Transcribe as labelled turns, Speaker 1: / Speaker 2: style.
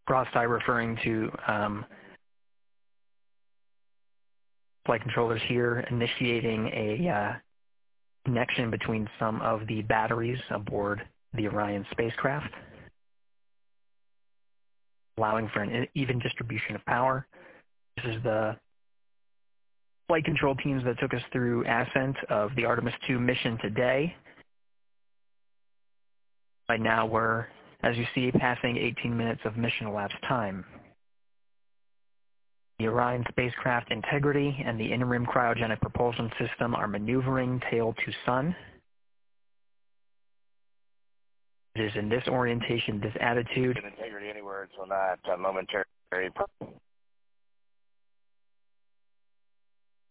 Speaker 1: cross-tie referring to flight controllers here initiating a connection between some of the batteries aboard the Orion spacecraft, allowing for an even distribution of power. This is the flight control teams that took us through ascent of the Artemis II mission today. Right now we're, as you see, passing 18 minutes of mission elapsed time. The Orion spacecraft integrity and the in-rim cryogenic propulsion system are maneuvering tail to sun. It is in this orientation, this attitude.
Speaker 2: Integrity anywhere until not momentary